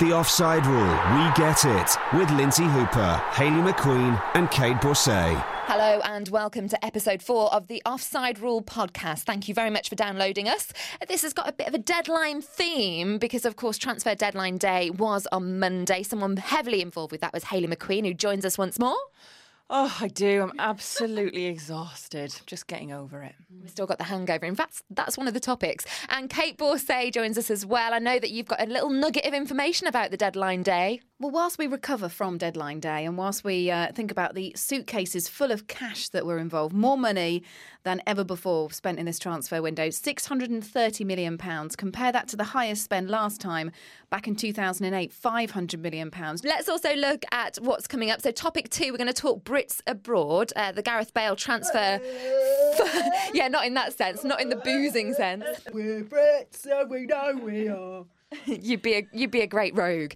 The Offside Rule, We Get It, with Lindsay Hooper, Hayley McQueen and Kate Borsay. Hello and welcome to episode 4 of the Offside Rule podcast. Thank you very much for downloading us. This has got a bit of a deadline theme because, of course, transfer deadline day was on Monday. Someone heavily involved with that was Hayley McQueen, who joins us once more. Oh, I do. I'm absolutely exhausted. Just getting over it. We've still got the hangover. In fact, that's one of the topics. And Kate Borsay joins us as well. I know that you've got a little nugget of information about the deadline day. Well, whilst we recover from deadline day and whilst we think about the suitcases full of cash that were involved, more money than ever before spent in this transfer window, £630 million. Compare that to the highest spend last time, back in 2008, £500 million. Let's also look at what's coming up. So topic 2, we're going to talk Brits abroad, the Gareth Bale transfer. Yeah, not in that sense, not in the boozing sense. We're Brits, so we know we are. You'd be a great rogue.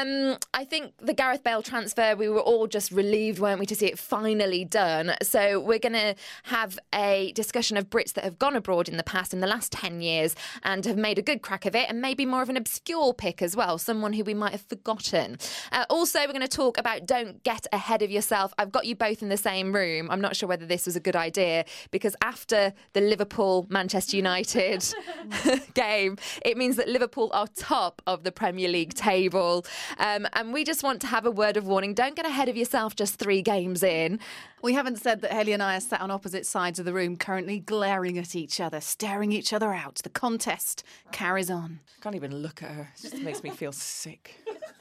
I think the Gareth Bale transfer, we were all just relieved, weren't we, to see it finally done. So we're going to have a discussion of Brits that have gone abroad in the past, in the last 10 years, and have made a good crack of it, and maybe more of an obscure pick as well, someone who we might have forgotten. Also, we're going to talk about don't get ahead of yourself. I've got you both in the same room. I'm not sure whether this was a good idea, because after the Liverpool-Manchester United game, it means that Liverpool are top of the Premier League table. And we just want to have a word of warning. Don't get ahead of yourself just 3 games in. We haven't said that Hayley and I are sat on opposite sides of the room, currently glaring at each other, staring each other out. The contest carries on. I can't even look at her. It just makes me feel sick.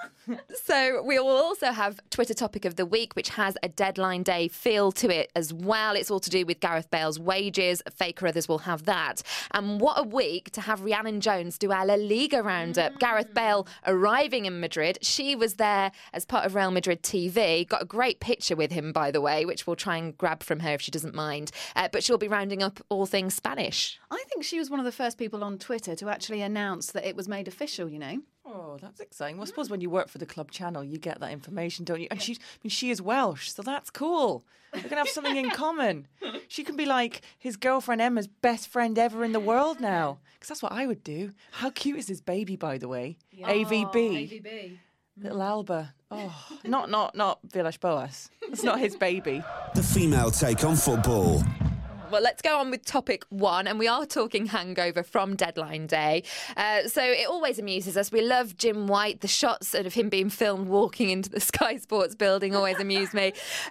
So we will also have Twitter topic of the week, which has a deadline day feel to it as well. It's all to do with Gareth Bale's wages. Fake or others will have that. And what a week to have Rhiannon Jones do our La Liga roundup. Gareth Bale arriving in Madrid. She was there as part of Real Madrid TV. Got a great picture with him, by the way, which we'll try and grab from her if she doesn't mind. But she'll be rounding up all things Spanish. I think she was one of the first people on Twitter to actually announce that it was made official, you know. Oh, that's exciting. Well, I suppose when you work for the club channel, you get that information, don't you? And she is Welsh, so that's cool. We're going to have something in common. She can be like his girlfriend Emma's best friend ever in the world now. Because that's what I would do. How cute is his baby, by the way? Yeah. AVB. AVB. Little Alba. Oh, not Villas Boas. It's not his baby. The female take on football. Well, let's go on with topic 1, and we are talking hangover from deadline day. So it always amuses us. We love Jim White. The shots of him being filmed walking into the Sky Sports building always amuse me.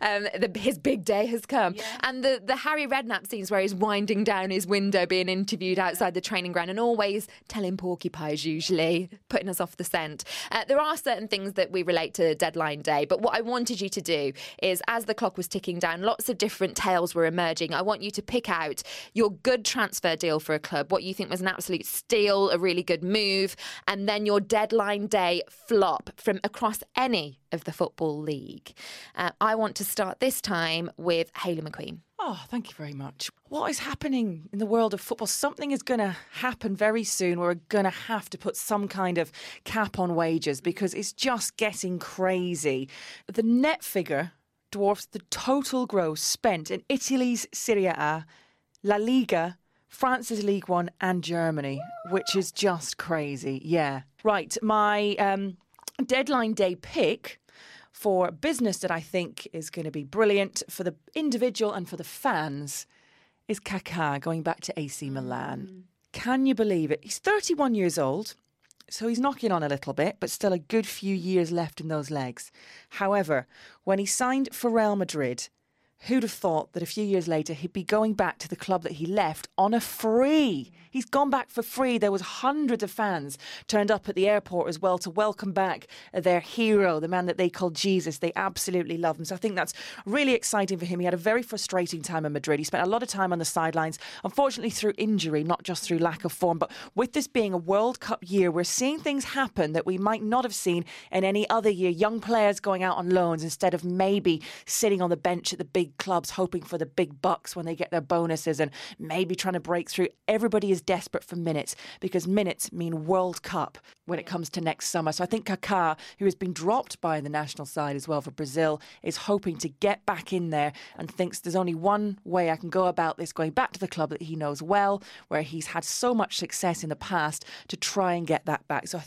His big day has come. Yeah. And the Harry Redknapp scenes where he's winding down his window being interviewed outside the training ground and always telling porcupines, usually, putting us off the scent. There are certain things that we relate to deadline day, but what I wanted you to do is, as the clock was ticking down, lots of different tales were emerging. I want you to pick out your good transfer deal for a club, what you think was an absolute steal, a really good move, and then your deadline day flop from across any of the Football League. I want to start this time with Hayley McQueen. Oh, thank you very much. What is happening in the world of football? Something is going to happen very soon. We're going to have to put some kind of cap on wages because it's just getting crazy. The net figure dwarfs the total gross spent in Italy's Serie A, La Liga, France's League One and Germany, which is just crazy. Yeah. Right, my deadline day pick for business that I think is going to be brilliant for the individual and for the fans is Kaká going back to AC Milan. Can you believe it? He's 31 years old. So he's knocking on a little bit, but still a good few years left in those legs. However, when he signed for Real Madrid, who'd have thought that a few years later he'd be going back to the club that he left on a free? He's gone back for free. There was hundreds of fans turned up at the airport as well to welcome back their hero, the man that they call Jesus. They absolutely love him. So I think that's really exciting for him. He had a very frustrating time in Madrid. He spent a lot of time on the sidelines, unfortunately through injury, not just through lack of form. But with this being a World Cup year, we're seeing things happen that we might not have seen in any other year. Young players going out on loans instead of maybe sitting on the bench at the big clubs hoping for the big bucks when they get their bonuses and maybe trying to break through. Everybody is desperate for minutes because minutes mean World Cup when it comes to next summer. So I think Kaká, who has been dropped by the national side as well for Brazil, is hoping to get back in there and thinks there's only one way I can go about this, going back to the club that he knows well, where he's had so much success in the past, to try and get that back. So he's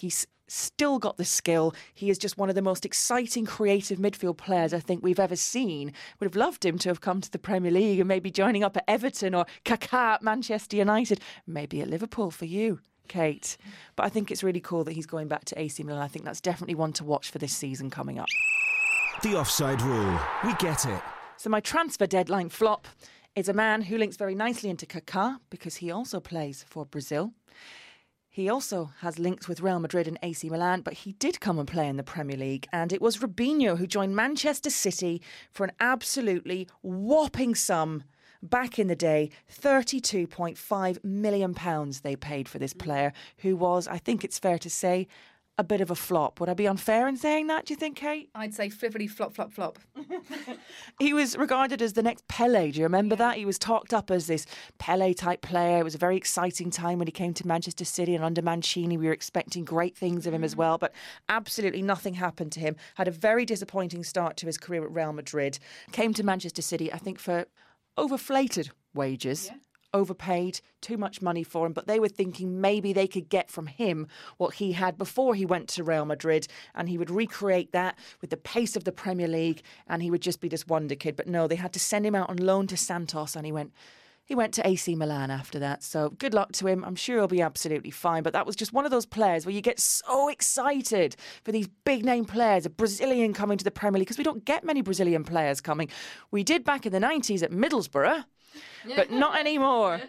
still got the skill. He is just one of the most exciting, creative midfield players I think we've ever seen. Would have loved him to have come to the Premier League and maybe joining up at Everton or Kaká at Manchester United, maybe at Liverpool for you, Kate. But I think it's really cool that he's going back to AC Milan. I think that's definitely one to watch for this season coming up. The Offside Rule. We get it. So my transfer deadline flop is a man who links very nicely into Kaká because he also plays for Brazil. He also has links with Real Madrid and AC Milan, but he did come and play in the Premier League. And it was Robinho who joined Manchester City for an absolutely whopping sum back in the day. £32.5 million they paid for this player, who was, I think it's fair to say, a bit of a flop. Would I be unfair in saying that, do you think, Kate? I'd say flippity flop, flop, flop. He was regarded as the next Pele. Do you remember that? He was talked up as this Pele-type player. It was a very exciting time when he came to Manchester City, and under Mancini we were expecting great things of him as well, but absolutely nothing happened to him. Had a very disappointing start to his career at Real Madrid. Came to Manchester City, I think, for overflated wages. Yeah. Overpaid, too much money for him, but they were thinking maybe they could get from him what he had before he went to Real Madrid, and he would recreate that with the pace of the Premier League, and he would just be this wonder kid. But no, they had to send him out on loan to Santos, and he went to AC Milan after that. So good luck to him. I'm sure he'll be absolutely fine. But that was just one of those players where you get so excited for these big name players, a Brazilian coming to the Premier League, because we don't get many Brazilian players coming. We did back in the 90s at Middlesbrough, but not anymore.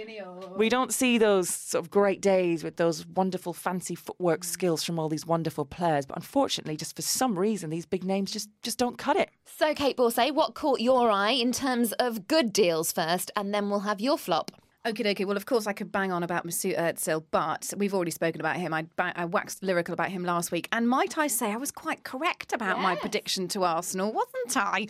We don't see those sort of great days with those wonderful fancy footwork skills from all these wonderful players. But unfortunately, just for some reason, these big names just don't cut it. So, Kate Borsay, what caught your eye in terms of good deals first, and then we'll have your flop? Okie dokie. Well, of course, I could bang on about Mesut Ozil, but we've already spoken about him. I waxed lyrical about him last week. And might I say, I was quite correct about my prediction to Arsenal, wasn't I?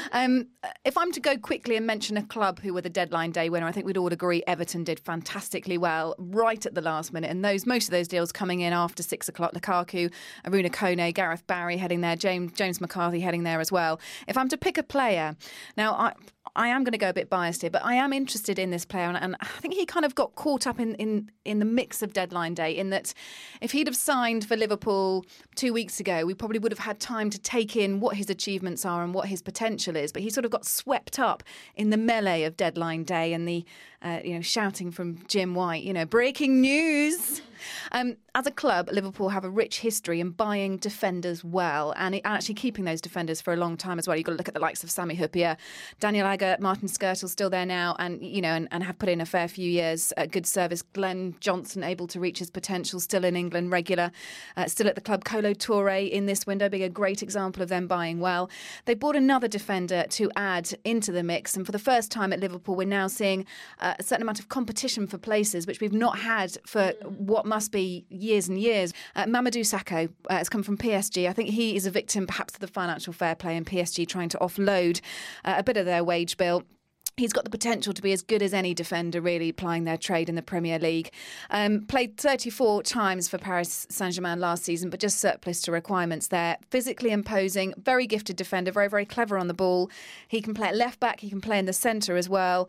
If I'm to go quickly and mention a club who were the deadline day winner, I think we'd all agree Everton did fantastically well right at the last minute. And most of those deals coming in after 6 o'clock. Lukaku, Aruna Kone, Gareth Barry heading there, James McCarthy heading there as well. If I'm to pick a player, now I am going to go a bit biased here, but I am interested in this player, and I think he kind of got caught up in the mix of deadline day, in that if he'd have signed for Liverpool 2 weeks ago, we probably would have had time to take in what his achievements are and what his potential is. But he sort of got swept up in the melee of deadline day and the shouting from Jim White, breaking news. As a club, Liverpool have a rich history in buying defenders well and actually keeping those defenders for a long time as well. You've got to look at the likes of Sami Hyypiä, Daniel Agger, Martin Skrtel still there now, and and have put in a fair few years at good service. Glenn Johnson able to reach his potential, still in England regular, still at the club. Kolo Touré in this window being a great example of them buying well. They bought another defender to add into the mix, and for the first time at Liverpool, we're now seeing a certain amount of competition for places, which we've not had for what must be years and years. Mamadou Sakho has come from PSG. I think he is a victim perhaps of the financial fair play and PSG trying to offload a bit of their wage bill. He's got the potential to be as good as any defender, really, plying their trade in the Premier League. Played 34 times for Paris Saint-Germain last season, but just surplus to requirements there. Physically imposing, very gifted defender, very, very clever on the ball. He can play at left back, he can play in the centre as well.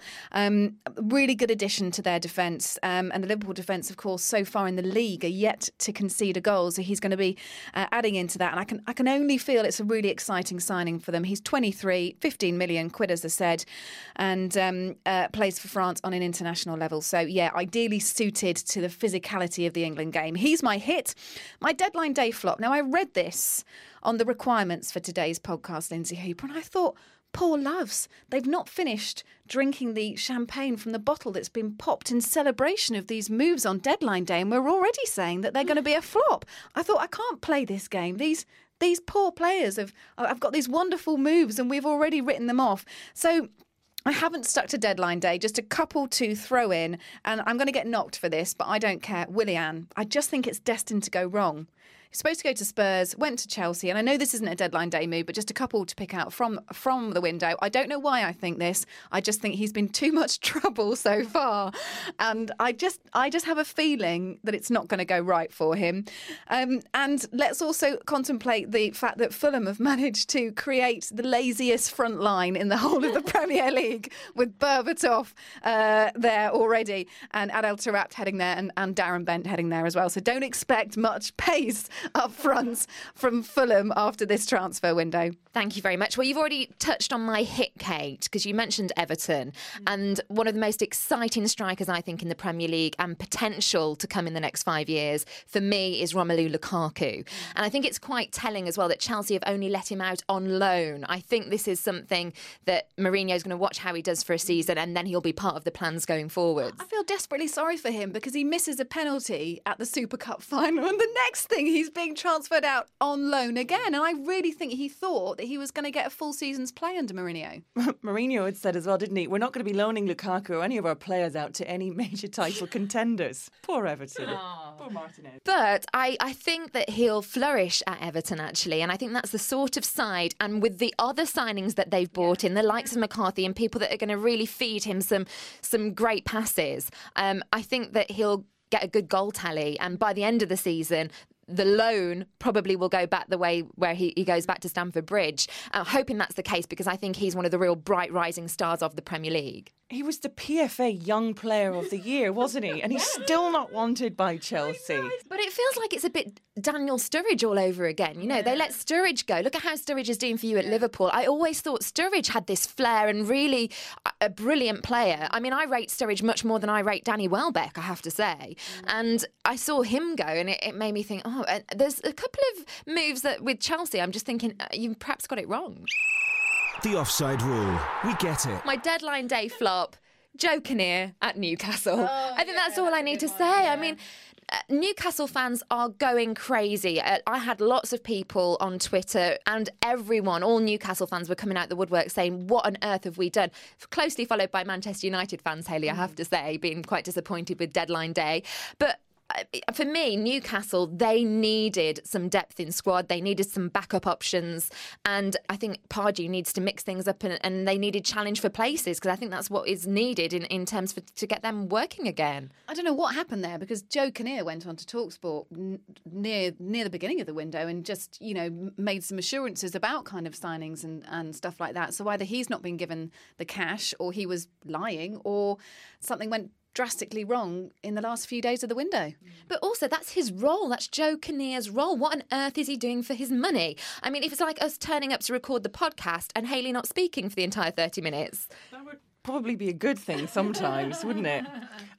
Really good addition to their defence. And the Liverpool defence, of course, so far in the league are yet to concede a goal. So he's going to be adding into that. And I can only feel it's a really exciting signing for them. He's 23, 15 million quid, as I said. And plays for France on an international level. So, yeah, ideally suited to the physicality of the England game. He's my hit. My deadline day flop. Now, I read this on the requirements for today's podcast, Lindsay Hooper, and I thought, poor loves, they've not finished drinking the champagne from the bottle that's been popped in celebration of these moves on deadline day, and we're already saying that they're going to be a flop. I thought, I can't play this game. These poor players I've got these wonderful moves and we've already written them off. So I haven't stuck to deadline day, just a couple to throw in, and I'm going to get knocked for this, but I don't care. Willian, I just think it's destined to go wrong. supposed to go to Spurs, went to Chelsea, and I know this isn't a deadline day move, but just a couple to pick out from the window. I don't know why I think this. I just think he's been too much trouble so far, and I just have a feeling that it's not going to go right for him. And let's also contemplate the fact that Fulham have managed to create the laziest front line in the whole of the Premier League, with Berbatov there already, and Adel Taarabt heading there, and Darren Bent heading there as well. So don't expect much pace up front from Fulham after this transfer window. Thank you very much. Well, you've already touched on my hit, Kate, because you mentioned Everton, and one of the most exciting strikers, I think, in the Premier League and potential to come in the next 5 years, for me, is Romelu Lukaku. And I think it's quite telling as well that Chelsea have only let him out on loan. I think this is something that Mourinho's going to watch how he does for a season, and then he'll be part of the plans going forward. I feel desperately sorry for him because he misses a penalty at the Super Cup final, and the next thing he's being transferred out on loan again. And I really think he thought that he was going to get a full season's play under Mourinho. Mourinho had said as well, didn't he? We're not going to be loaning Lukaku or any of our players out to any major title contenders. Poor Everton. Poor Martinez. But I think that he'll flourish at Everton, actually. And I think that's the sort of side, and with the other signings that they've brought in, the likes of McCarthy and people that are going to really feed him some great passes, I think that he'll get a good goal tally. And by the end of the season, the loan probably will go back the way where he goes back to Stamford Bridge. Hoping that's the case, because I think he's one of the real bright rising stars of the Premier League. He was the PFA Young Player of the Year, wasn't he? And he's still not wanted by Chelsea. But it feels like it's a bit Daniel Sturridge all over again. You know, they let Sturridge go. Look at how Sturridge is doing for you at Liverpool. I always thought Sturridge had this flair and really a brilliant player. I mean, I rate Sturridge much more than I rate Danny Welbeck, I have to say. And I saw him go, and it made me think, and there's a couple of moves that with Chelsea, I'm just thinking, you perhaps got it wrong. The Offside Rule. We get it. My deadline day flop, Joe Kinnear at Newcastle. I think that's all I need to say. I mean, Newcastle fans are going crazy. I had lots of people on Twitter, and everyone, all Newcastle fans, were coming out the woodwork saying, what on earth have we done? Closely followed by Manchester United fans, Hayley, I have to say, being quite disappointed with deadline day. But for me, Newcastle, they needed some depth in squad. They needed some backup options. And I think Pardew needs to mix things up, and they needed challenge for places, because I think that's what is needed in terms to get them working again. I don't know what happened there, because Joe Kinnear went on to TalkSport near the beginning of the window and just, made some assurances about kind of signings and stuff like that. So either he's not been given the cash, or he was lying, or something went drastically wrong in the last few days of the window. But also, that's his role. That's Joe Kinnear's role. What on earth is he doing for his money? I mean, if it's like us turning up to record the podcast and Hayley not speaking for the entire 30 minutes. That would probably be a good thing sometimes, wouldn't it?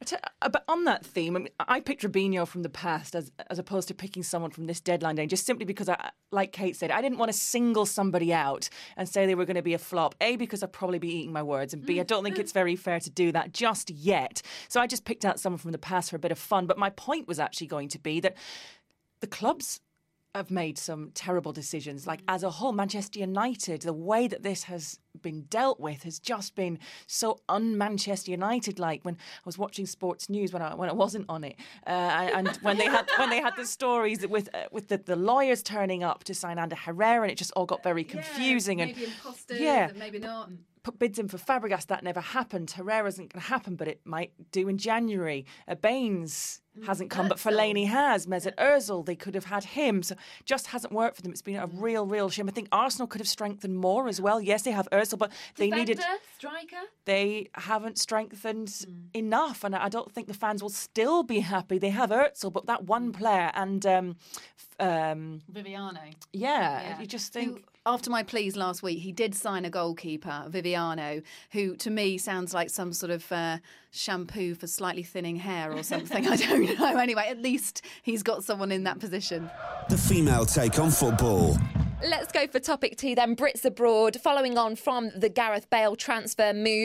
But on that theme, I picked Robinho from the past as opposed to picking someone from this deadline day, just simply because, like Kate said, I didn't want to single somebody out and say they were going to be a flop. A, because I'd probably be eating my words, and B, I don't think it's very fair to do that just yet. So I just picked out someone from the past for a bit of fun. But my point was actually going to be that the clubs have made some terrible decisions. Like, as a whole, Manchester United, the way that this has been dealt with has just been so un-Manchester United-like. When I was watching Sports News when I wasn't on it, and when they had the stories with the lawyers turning up to sign Ander Herrera, and it just all got very confusing. Maybe imposters, maybe not. Put bids in for Fabregas, that never happened. Herrera isn't going to happen, but it might do in January. Baines hasn't come, but Fellaini has. Mesut Ozil, they could have had him. So just hasn't worked for them. It's been a real shame. I think Arsenal could have strengthened more as well. Yes, they have Ozil, but they needed... striker? They haven't strengthened enough, and I don't think the fans will still be happy. They have Ozil, but that one player and... Viviano. Yeah, you just think... After my pleas last week, he did sign a goalkeeper, Viviano, who to me sounds like some sort of shampoo for slightly thinning hair or something. I don't know. Anyway, at least he's got someone in that position. The female take on football. Let's go for topic 2 then. Brits abroad. Following on from the Gareth Bale transfer move,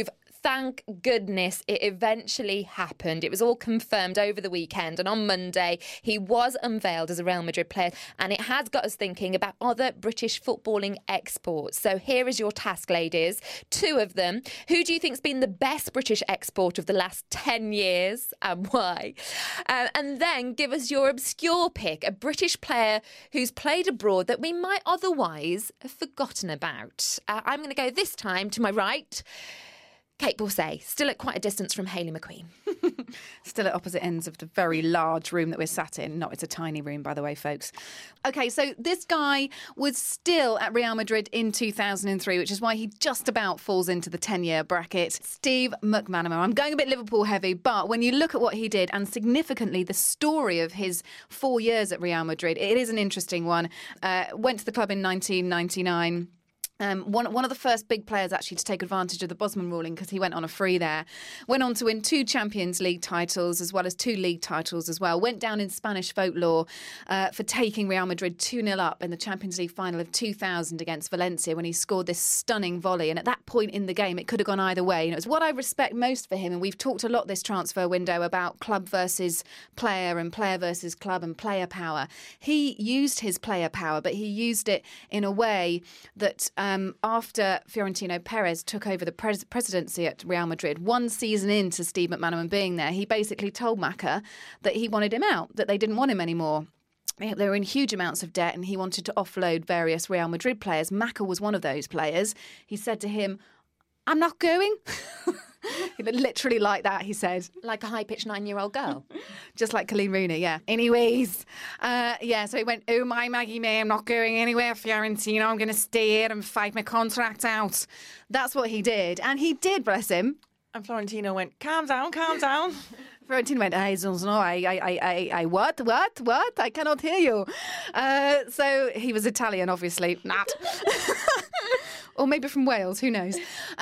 thank goodness it eventually happened. It was all confirmed over the weekend, and on Monday he was unveiled as a Real Madrid player, and it has got us thinking about other British footballing exports. So here is your task, ladies. 2 of them. Who do you think's been the best British export of the last 10 years and why? And then give us your obscure pick, a British player who's played abroad that we might otherwise have forgotten about. I'm going to go this time to my right. Kate Borsay, still at quite a distance from Hayley McQueen. Still at opposite ends of the very large room that we're sat in. No, it's a tiny room, by the way, folks. OK, so this guy was still at Real Madrid in 2003, which is why he just about falls into the 10-year bracket. Steve McManaman. I'm going a bit Liverpool heavy, but when you look at what he did, and significantly the story of his 4 years at Real Madrid, it is an interesting one. Went to the club in 1999. One of the first big players actually to take advantage of the Bosman ruling, because he went on a free there. Went on to win 2 Champions League titles as well as 2 league titles as well. Went down in Spanish folklore for taking Real Madrid 2-0 up in the Champions League final of 2000 against Valencia when he scored this stunning volley. And at that point in the game, it could have gone either way. And it was what I respect most for him. And we've talked a lot this transfer window about club versus player and player versus club and player power. He used his player power, but he used it in a way that after Florentino Perez took over the presidency at Real Madrid, 1 season into Steve McManaman being there, he basically told Macca that he wanted him out, that they didn't want him anymore. They were in huge amounts of debt and he wanted to offload various Real Madrid players. Macca was one of those players. He said to him, "I'm not going." Literally like that, he said. Like a high-pitched 9-year-old girl. Just like Colleen Rooney, yeah. Anyways, so he went, "Oh, my Maggie May, I'm not going anywhere, Fiorentina. I'm going to stay here and fight my contract out." That's what he did. And he did, bless him. And Florentino went, calm down, calm down. Florentino went, I don't know, I what? I cannot hear you. So he was Italian, obviously. Not. Or maybe from Wales, who knows?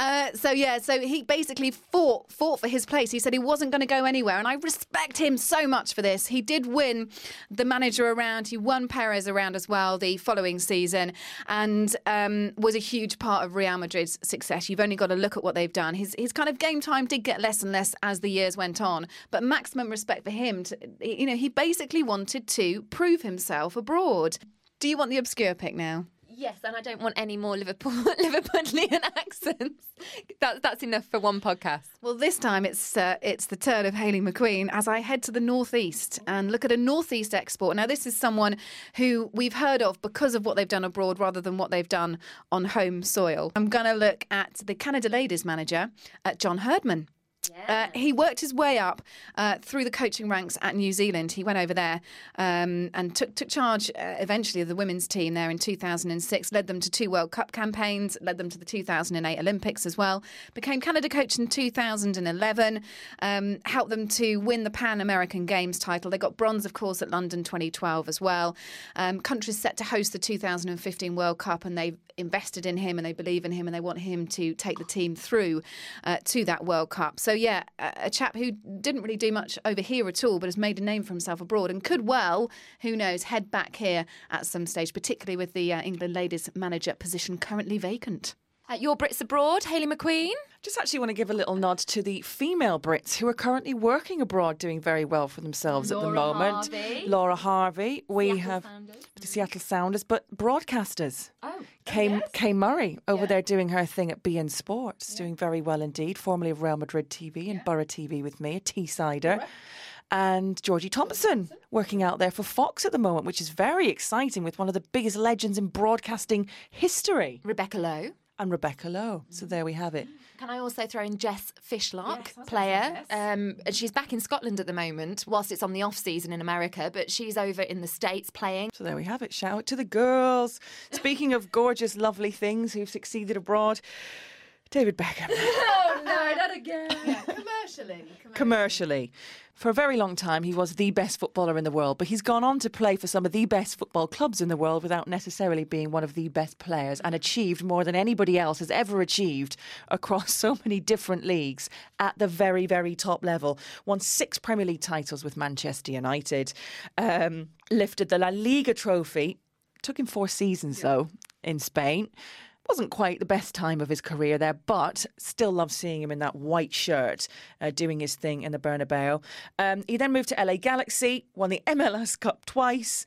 So he basically fought for his place. He said he wasn't going to go anywhere, and I respect him so much for this. He did win the manager around. He won Perez around as well the following season, and was a huge part of Real Madrid's success. You've only got to look at what they've done. His kind of game time did get less and less as the years went on, but maximum respect for him. He basically wanted to prove himself abroad. Do you want the obscure pick now? Yes, and I don't want any more Liverpudlian accents. That's enough for one podcast. Well, this time it's the turn of Hayley McQueen as I head to the northeast and look at a northeast export. Now, this is someone who we've heard of because of what they've done abroad rather than what they've done on home soil. I'm going to look at the Canada ladies manager, John Herdman. Yeah. He worked his way up through the coaching ranks at New Zealand. He went over there and took charge eventually of the women's team there in 2006, led them to 2 World Cup campaigns, led them to the 2008 Olympics as well, became Canada coach in 2011, helped them to win the Pan American Games title. They got bronze, of course, at London 2012 as well. Countries set to host the 2015 World Cup, and they've invested in him and they believe in him and they want him to take the team through to that World Cup. So, yeah, a chap who didn't really do much over here at all, but has made a name for himself abroad and could well, who knows, head back here at some stage, particularly with the England ladies manager position currently vacant. Your Brits abroad, Hayley McQueen? Just actually want to give a little nod to the female Brits who are currently working abroad, doing very well for themselves at the moment. Harvey. Laura Harvey. We Seattle have Sounders. the Seattle Sounders, but broadcasters. Oh, Kay Murray over there doing her thing at beIN Sports, doing very well indeed, formerly of Real Madrid TV and Borough TV with me, a Teessider. Right. And Georgie Thompson working out there for Fox at the moment, which is very exciting with one of the biggest legends in broadcasting history. Rebecca Lowe. And Rebecca Lowe. So there we have it. Can I also throw in Jess Fishlock, player? And she's back in Scotland at the moment, whilst it's on the off-season in America, but she's over in the States playing. So there we have it. Shout out to the girls. Speaking of gorgeous, lovely things who've succeeded abroad, David Beckham. Oh, no, not again. Yeah, Commercially. For a very long time, he was the best footballer in the world, but he's gone on to play for some of the best football clubs in the world without necessarily being one of the best players, and achieved more than anybody else has ever achieved across so many different leagues at the very, very top level. Won 6 Premier League titles with Manchester United, lifted the La Liga trophy. Took him 4 seasons, though, in Spain. Wasn't quite the best time of his career there, but still love seeing him in that white shirt doing his thing in the Bernabeu. He then moved to LA Galaxy, won the MLS Cup twice,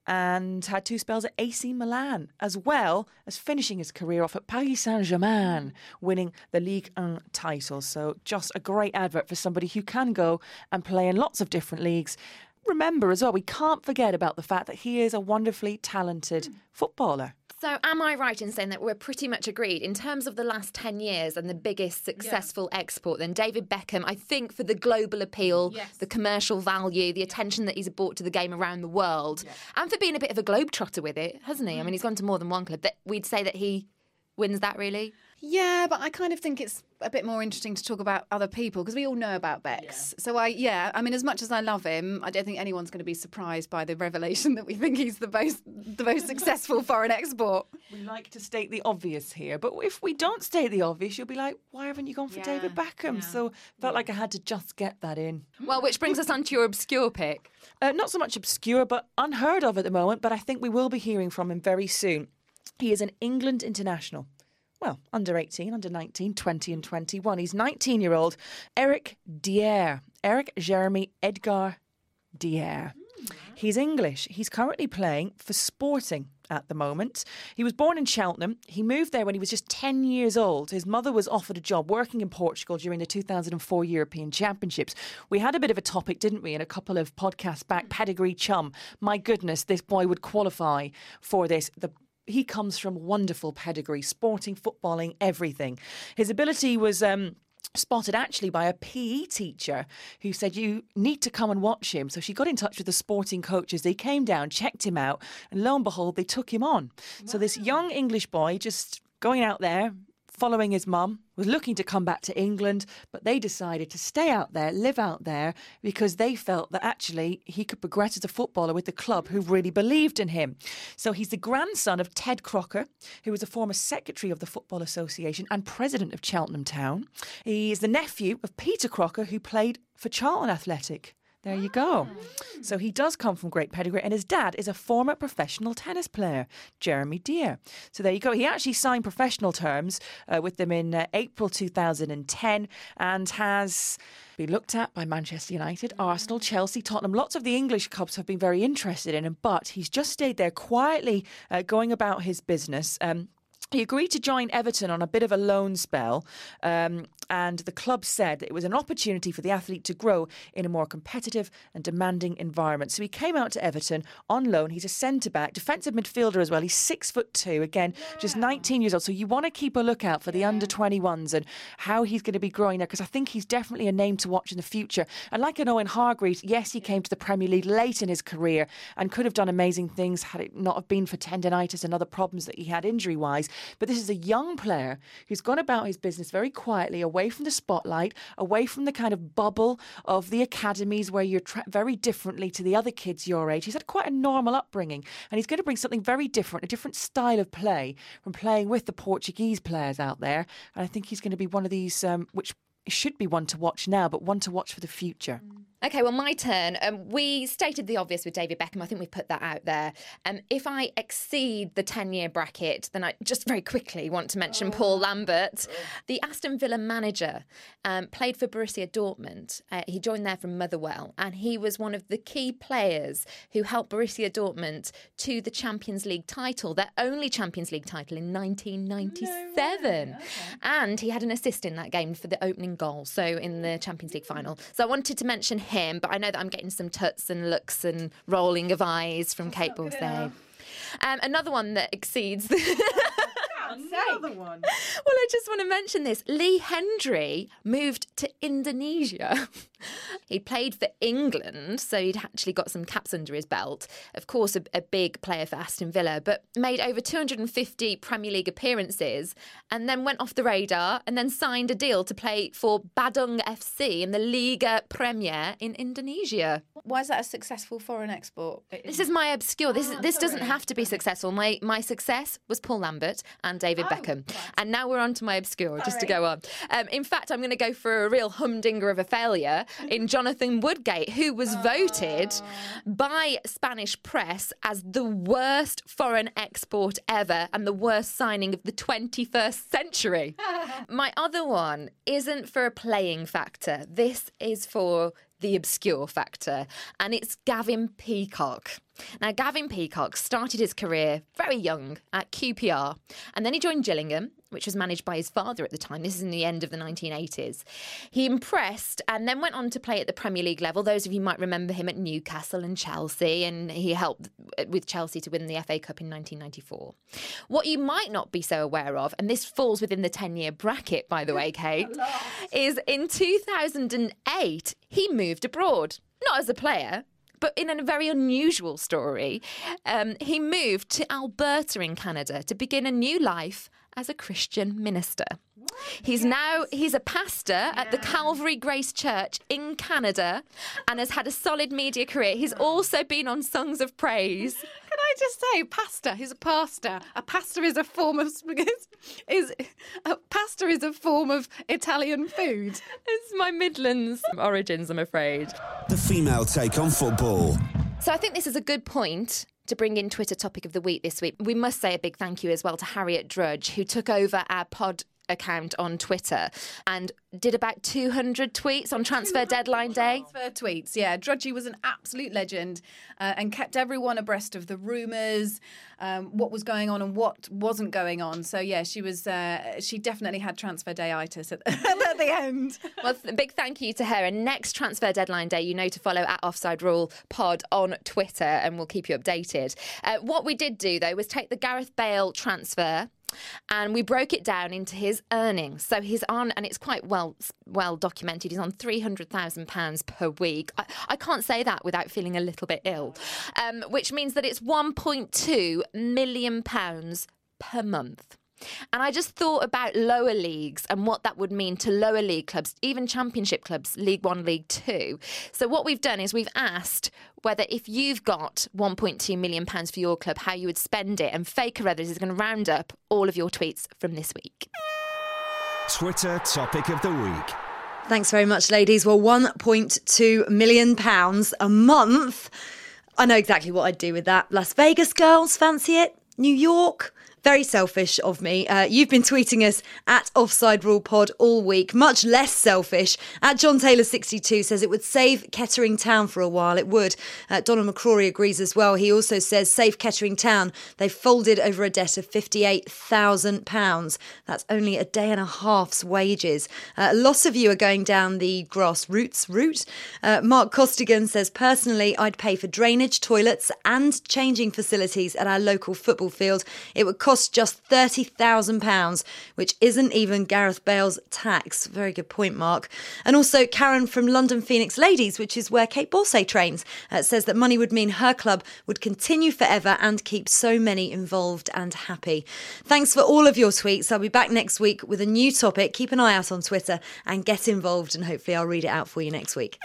and had 2 spells at AC Milan, as well as finishing his career off at Paris Saint-Germain, winning the Ligue 1 title. So just a great advert for somebody who can go and play in lots of different leagues. Remember as well, we can't forget about the fact that he is a wonderfully talented footballer. So am I right in saying that we're pretty much agreed in terms of the last 10 years and the biggest successful export, then David Beckham, I think for the global appeal, the commercial value, the attention that he's brought to the game around the world, and for being a bit of a globetrotter with it, hasn't he? I mean, he's gone to more than one club. That we'd say that he wins that, really? Yeah, but I kind of think it's a bit more interesting to talk about other people because we all know about Bex. So I mean, as much as I love him, I don't think anyone's going to be surprised by the revelation that we think he's the most successful foreign export. We like to state the obvious here, but if we don't state the obvious, you'll be like, why haven't you gone for David Beckham? So felt like I had to just get that in. Well, which brings us on to your obscure pick. Not so much obscure, but unheard of at the moment, but I think we will be hearing from him very soon. He is an England international. Well, under 18, under 19, 20 and 21. He's 19-year-old Eric Dier. Eric Jeremy Edgar Dier. He's English. He's currently playing for Sporting at the moment. He was born in Cheltenham. He moved there when he was just 10 years old. His mother was offered a job working in Portugal during the 2004 European Championships. We had a bit of a topic, didn't we, in a couple of podcasts back, pedigree chum. My goodness, this boy would qualify for this. He comes from wonderful pedigree, sporting, footballing, everything. His ability was spotted actually by a PE teacher who said, you need to come and watch him. So she got in touch with the Sporting coaches. They came down, checked him out, and lo and behold, they took him on. Wow. So this young English boy just going out there, following his mum, was looking to come back to England, but they decided to stay out there, live out there, because they felt that actually he could progress as a footballer with the club who really believed in him. So he's the grandson of Ted Crocker, who was a former secretary of the Football Association and president of Cheltenham Town. He is the nephew of Peter Crocker, who played for Charlton Athletic. There you go. So he does come from great pedigree, and his dad is a former professional tennis player, Jeremy Dier. So there you go. He actually signed professional terms with them in April 2010 and has been looked at by Manchester United, Arsenal, Chelsea, Tottenham. Lots of the English clubs have been very interested in him, but he's just stayed there quietly going about his business. He agreed to join Everton on a bit of a loan spell, and the club said that it was an opportunity for the athlete to grow in a more competitive and demanding environment. So he came out to Everton on loan. He's a centre-back, defensive midfielder as well. He's 6'2", again, just 19 years old. So you want to keep a lookout for the under-21s and how he's going to be growing there, because I think he's definitely a name to watch in the future. And like an Owen Hargreaves, yes, he came to the Premier League late in his career and could have done amazing things had it not have been for tendinitis and other problems that he had injury-wise. But this is a young player who's gone about his business very quietly, away from the spotlight, away from the kind of bubble of the academies where you're very differently to the other kids your age. He's had quite a normal upbringing, and he's going to bring something very different, a different style of play from playing with the Portuguese players out there. And I think he's going to be one of these, which should be one to watch now, but one to watch for the future. Okay, well, my turn. We stated the obvious with David Beckham. I think we've put that out there. If I exceed the 10-year bracket, then I just very quickly want to mention Paul Lambert. The Aston Villa manager played for Borussia Dortmund. He joined there from Motherwell, and he was one of the key players who helped Borussia Dortmund to the Champions League title, their only Champions League title in 1997. Okay. And he had an assist in that game for the opening goal, so in the Champions League final. So I wanted to mention him, but I know that I'm getting some tuts and looks and rolling of eyes from Kate Borsay. Another one that exceeds Another one. Well, I just want to mention this. Lee Hendry moved to Indonesia. He played for England, so he'd actually got some caps under his belt. Of course, a big player for Aston Villa, but made over 250 Premier League appearances and then went off the radar and then signed a deal to play for Badung FC in the Liga Premier in Indonesia. Why is that a successful foreign export? This is my obscure. This doesn't have to be successful. My success was Paul Lambert and David Beckham. Right. And now we're on to my obscure, just to go on. In fact, I'm going to go for a a real humdinger of a failure in Jonathan Woodgate, who was voted by Spanish press as the worst foreign export ever and the worst signing of the 21st century. My other one isn't for a playing factor. This is for the obscure factor, and it's Gavin Peacock. Now, Gavin Peacock started his career very young at QPR, and then he joined Gillingham, which was managed by his father at the time. This is in the end of the 1980s. He impressed and then went on to play at the Premier League level. Those of you might remember him at Newcastle and Chelsea, and he helped with Chelsea to win the FA Cup in 1994. What you might not be so aware of, and this falls within the 10-year bracket, by the way, Kate, is in 2008, he moved abroad. Not as a player, but in a very unusual story. He moved to Alberta in Canada to begin a new life as a Christian minister. He's a pastor at the Calvary Grace Church in Canada and has had a solid media career. He's also been on Songs of Praise. Can I just say, pastor? He's a pastor. A pastor is a form of Italian food. It's my Midlands origins, I'm afraid. The female take on football. So I think this is a good point to bring in Twitter topic of the week this week. We must say a big thank you as well to Harriet Drudge, who took over our pod account on Twitter and did about 200 tweets on transfer deadline day. Transfer tweets, yeah. Drudgy was an absolute legend and kept everyone abreast of the rumours, what was going on and what wasn't going on. So, yeah, she definitely had transfer day-itis at the end. Well, a big thank you to her. And next transfer deadline day, you know to follow at Offside Rule Pod on Twitter, and we'll keep you updated. What we did do, though, was take the Gareth Bale transfer and we broke it down into his earnings. So he's on, and it's quite well documented, he's on £300,000 per week. I can't say that without feeling a little bit ill, which means that it's £1.2 million per month. And I just thought about lower leagues and what that would mean to lower league clubs, even championship clubs, League One, League Two. So what we've done is we've asked whether if you've got £1.2 million for your club, how you would spend it. And Faye Carruthers is going to round up all of your tweets from this week. Twitter topic of the week. Thanks very much, ladies. Well, £1.2 million a month. I know exactly what I'd do with that. Las Vegas girls, fancy it? New York? Very selfish of me. You've been tweeting us at Offside Rule Pod all week. Much less selfish. At John Taylor 62 says it would save Kettering Town for a while. It would. Donald McCrory agrees as well. He also says save Kettering Town. They've folded over a debt of £58,000. That's only a day and a half's wages. Lots of you are going down the grassroots route. Mark Costigan says personally I'd pay for drainage, toilets and changing facilities at our local football field. It would cost just £30,000, which isn't even Gareth Bale's tax. Very good point, Mark. And also Karen from London Phoenix Ladies, which is where Kate Borsay trains, says that money would mean her club would continue forever and keep so many involved and happy. Thanks for all of your tweets. I'll be back next week with a new topic. Keep an eye out on Twitter and get involved, and hopefully I'll read it out for you next week.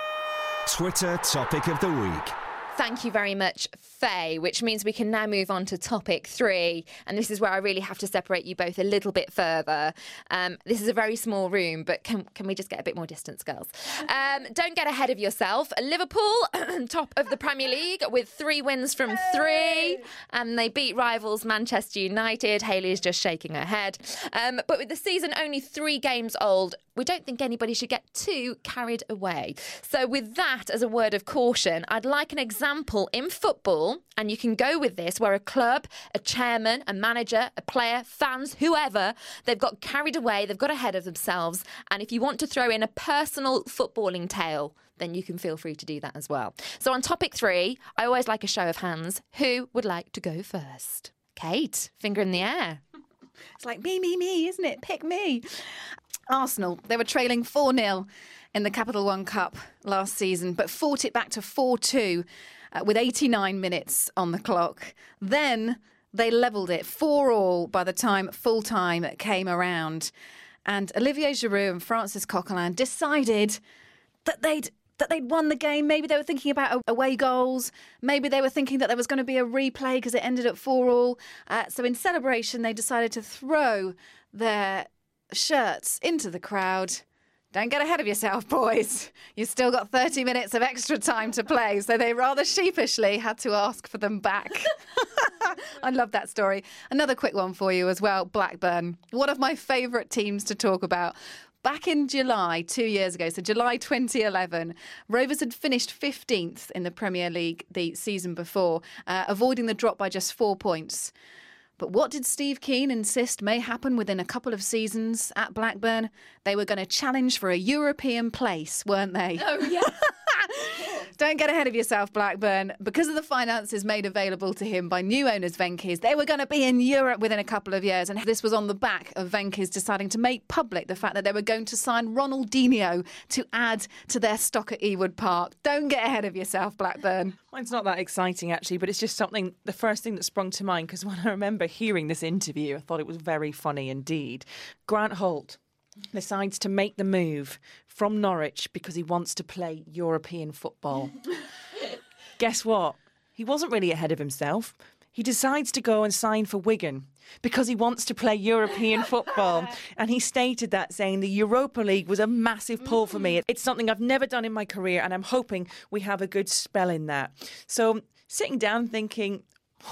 Twitter topic of the week. Thank you very much, Faye, which means we can now move on to topic 3. And this is where I really have to separate you both a little bit further. This is a very small room, but can we just get a bit more distance, girls? Don't get ahead of yourself. Liverpool, top of the Premier League with 3 wins from 3. And they beat rivals Manchester United. Hayley is just shaking her head. But with the season only 3 games old, we don't think anybody should get too carried away. So with that as a word of caution, I'd like an example in football, and you can go with this, where a club, a chairman, a manager, a player, fans, whoever, they've got carried away, they've got ahead of themselves. And if you want to throw in a personal footballing tale, then you can feel free to do that as well. So on topic 3, I always like a show of hands. Who would like to go first? Kate, finger in the air. It's like me, isn't it? Pick me. Arsenal, they were trailing 4-0 in the Capital One Cup last season, but fought it back to 4-2 with 89 minutes on the clock. Then they levelled it 4-4 by the time full-time came around. And Olivier Giroud and Francis Coquelin decided that they'd won the game. Maybe they were thinking about away goals. Maybe they were thinking that there was going to be a replay because it ended at 4-4. So in celebration, they decided to throw their shirts into the crowd Don't get ahead of yourself, boys. You've still got 30 minutes of extra time to play, so they rather sheepishly had to ask for them back. I love that story. Another quick one for you as well, Blackburn. One of my favourite teams to talk about. Back in July, 2 years ago, so July 2011, Rovers had finished 15th in the Premier League the season before, avoiding the drop by just 4 points. But what did Steve Keane insist may happen within a couple of seasons at Blackburn? They were going to challenge for a European place, weren't they? Oh, yeah. Don't get ahead of yourself, Blackburn. Because of the finances made available to him by new owners Venky's, they were going to be in Europe within a couple of years. And this was on the back of Venky's deciding to make public the fact that they were going to sign Ronaldinho to add to their stock at Ewood Park. Don't get ahead of yourself, Blackburn. Mine's not that exciting, actually, but it's just something, the first thing that sprung to mind, because when I remember hearing this interview, I thought it was very funny indeed. Grant Holt decides to make the move from Norwich because he wants to play European football. Guess what? He wasn't really ahead of himself. He decides to go and sign for Wigan because he wants to play European football. And he stated that, saying the Europa League was a massive pull for me. It's something I've never done in my career, and I'm hoping we have a good spell in that. So sitting down thinking,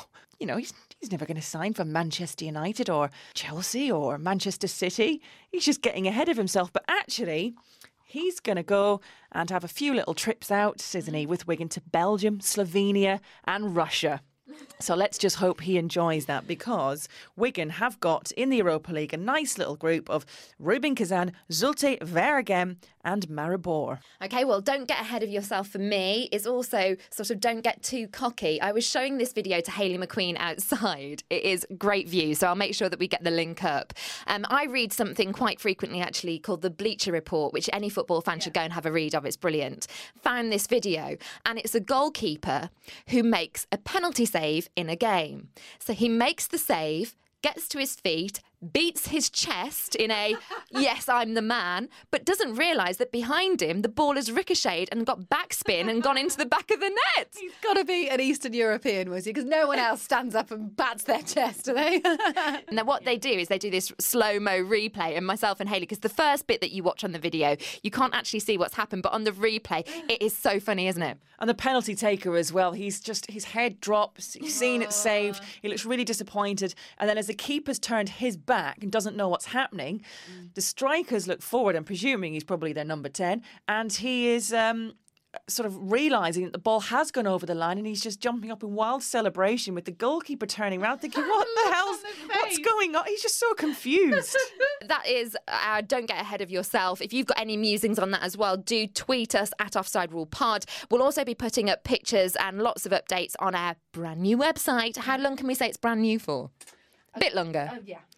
he's never going to sign for Manchester United or Chelsea or Manchester City. He's just getting ahead of himself. But actually, he's going to go and have a few little trips out, isn't he, with Wigan to Belgium, Slovenia and Russia. So let's just hope he enjoys that, because Wigan have got in the Europa League a nice little group of Rubin Kazan, Zulte Waregem and Maribor. Okay, well, don't get ahead of yourself for me. It's also sort of don't get too cocky. I was showing this video to Hayley McQueen outside. It is great view, so I'll make sure that we get the link up. I read something quite frequently, actually, called the Bleacher Report, which any football fan should go and have a read of. It's brilliant. Found this video, and it's a goalkeeper who makes a penalty save in a game. So he makes the save, gets to his feet, beats his chest in a yes, I'm the man, but doesn't realise that behind him the ball has ricocheted and got backspin and gone into the back of the net. He's got to be an Eastern European, was he? Because no one else stands up and bats their chest, do they? And then what they do is they do this slow-mo replay, and myself and Hayley, because the first bit that you watch on the video, you can't actually see what's happened, but on the replay, it is so funny, isn't it? And the penalty taker as well, his head drops, he's seen it saved, he looks really disappointed, and then as the keeper's turned his back and doesn't know what's happening, the strikers look forward, I'm presuming he's probably their number 10, and he is sort of realising that the ball has gone over the line, and he's just jumping up in wild celebration with the goalkeeper turning around thinking, what the hell's, what's going on? He's just so confused. That is, don't get ahead of yourself. If you've got any musings on that as well, do tweet us at Offside Rule Pod. We'll also be putting up pictures and lots of updates on our brand new website. How long can we say it's brand new for? A bit longer. Oh, yeah.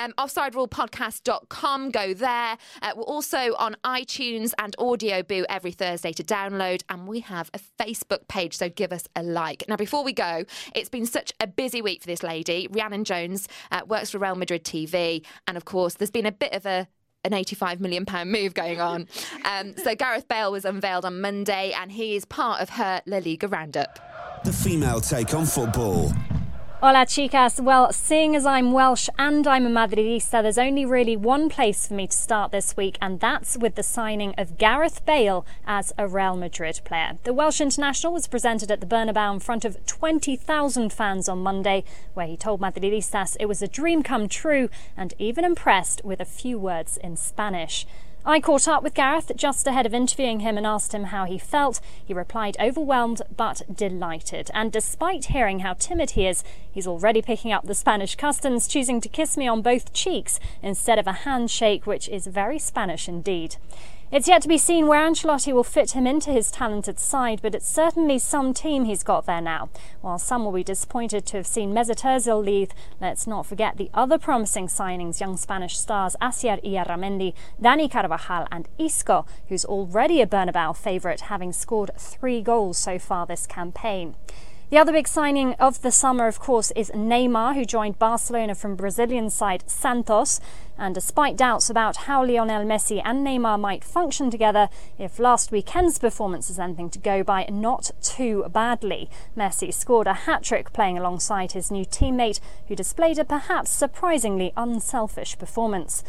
OffsideRulePodcast.com, go there. We're also on iTunes and Audio Boo every Thursday to download, and we have a Facebook page, so give us a like. Now, before we go, it's been such a busy week for this lady. Rhiannon Jones works for Real Madrid TV, and of course there's been a bit of an £85 million move going on. So Gareth Bale was unveiled on Monday, and he is part of her La Liga roundup. The female take on football. Hola chicas, well, seeing as I'm Welsh and I'm a Madridista, there's only really one place for me to start this week, and that's with the signing of Gareth Bale as a Real Madrid player. The Welsh international was presented at the Bernabeu in front of 20,000 fans on Monday, where he told Madridistas it was a dream come true, and even impressed with a few words in Spanish. I caught up with Gareth just ahead of interviewing him and asked him how he felt. He replied overwhelmed but delighted. And despite hearing how timid he is, he's already picking up the Spanish customs, choosing to kiss me on both cheeks instead of a handshake, which is very Spanish indeed. It's yet to be seen where Ancelotti will fit him into his talented side, but it's certainly some team he's got there now. While some will be disappointed to have seen Mesut Ozil leave, let's not forget the other promising signings, young Spanish stars Asier Illarramendi, Dani Carvajal and Isco, who's already a Bernabeu favourite, having scored 3 goals so far this campaign. The other big signing of the summer, of course, is Neymar, who joined Barcelona from Brazilian side Santos. And despite doubts about how Lionel Messi and Neymar might function together, if last weekend's performance is anything to go by, not too badly. Messi scored a hat-trick playing alongside his new teammate, who displayed a perhaps surprisingly unselfish performance.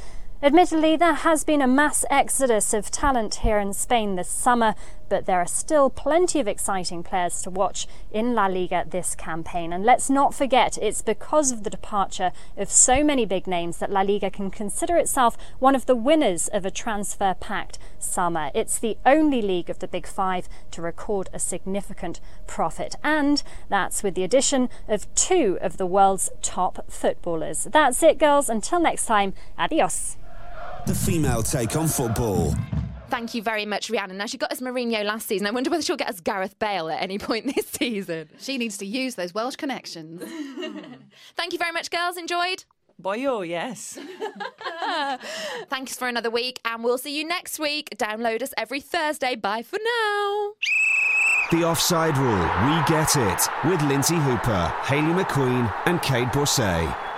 Admittedly, there has been a mass exodus of talent here in Spain this summer, but there are still plenty of exciting players to watch in La Liga this campaign. And let's not forget, it's because of the departure of so many big names that La Liga can consider itself one of the winners of a transfer-packed summer. It's the only league of the Big Five to record a significant profit, and that's with the addition of two of the world's top footballers. That's it, girls. Until next time, adios. The female take on football. Thank you very much, Rhiannon. Now, she got us Mourinho last season. I wonder whether she'll get us Gareth Bale at any point this season. She needs to use those Welsh connections. Thank you very much, girls. Enjoyed? Boyo, yes. Thanks for another week, and we'll see you next week. Download us every Thursday. Bye for now. The Offside Rule, We Get It, with Lindsay Hooper, Hayley McQueen and Kate Borsay.